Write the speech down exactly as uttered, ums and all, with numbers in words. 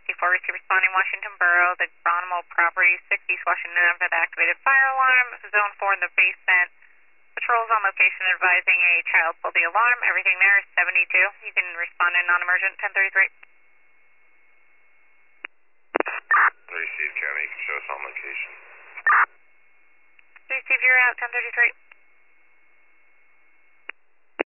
four, receive responding Washington Borough, the Geronimo property, six East Washington for the activated fire alarm. Zone four in the basement. Patrols on location advising a child pulled the alarm. Everything there is seventy-two. You can respond in non-emergent, ten thirty-three. Receive, County. You can show us on location. Receive, you're out, ten thirty-three.